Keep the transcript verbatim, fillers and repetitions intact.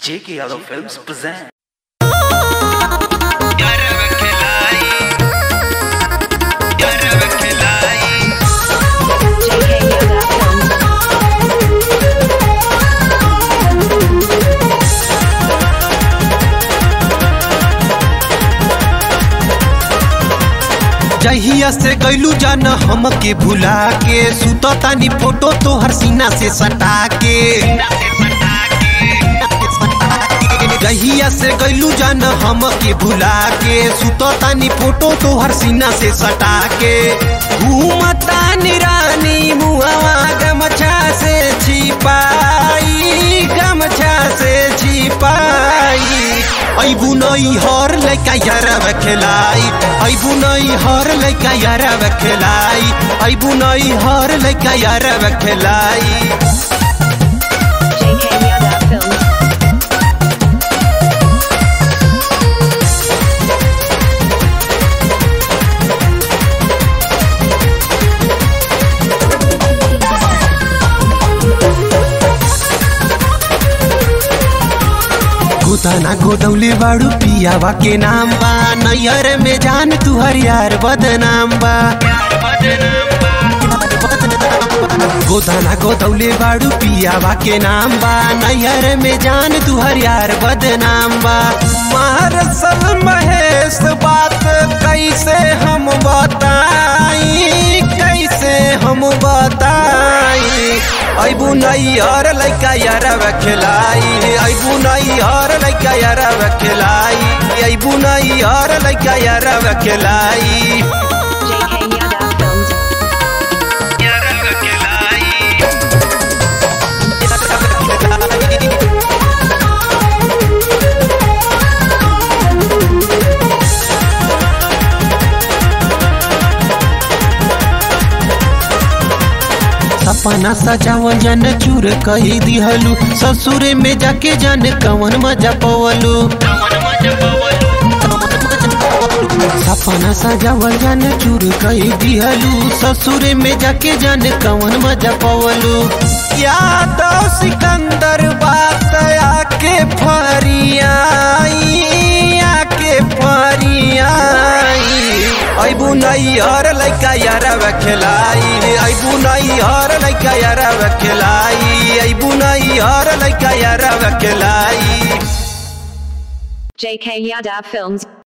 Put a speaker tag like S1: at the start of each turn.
S1: J K Yadav Films present.
S2: जहिया से गैलू जान हमके भुला के सुतो तानी फोटो तोहर सीना से सटा के जहिया से गैलू जान हमके भुला के सुतो तानी फोटो तोहर सीना से सटा के घूमता निरानी मुहावा गमछा से छिपाई गमछा से छिपाई ऐबू नई हर लैका यारब खेलाई ऐबू नई हर लैका यारब खेलाई ऐबू नई हर लैका यारब खेलाई।
S3: J K Yadav Films.
S2: गोदाना गोदौले बाड़ू पियावा के नाम बा नैयर में जान तुहर यार बदनाम बा गोदाना गोदौले बाड़ू पियावा के नाम बा नैयर में जान तुहर यार बदनाम बा मारसल महेश बात कैसे हम बताई कैसे हम बताई ऐबू नई हर लैका यारब खेलाई ऐबू नई हर लैका यारब खेलाई ऐबू नई हर लैका यारब खेलाई।
S3: J K Yadav Films.
S2: यारब खेलाई सपना सजावल जन चूर कही दिहलू ससुरे में जाके जन कवन मजा पवलू सपना सजावल जन चूर कही दिहलू ससुरे में जाके जन कवन मजा पवलू यादव सिकंदर बात आके फरियाई आके फरियाई ऐबू नई हर लैका यारब खेलाई ऐबू नई हर लैका यारब खेलाई ऐबू नई हर लैका यारब खेलाई।
S3: J K Yadav Films.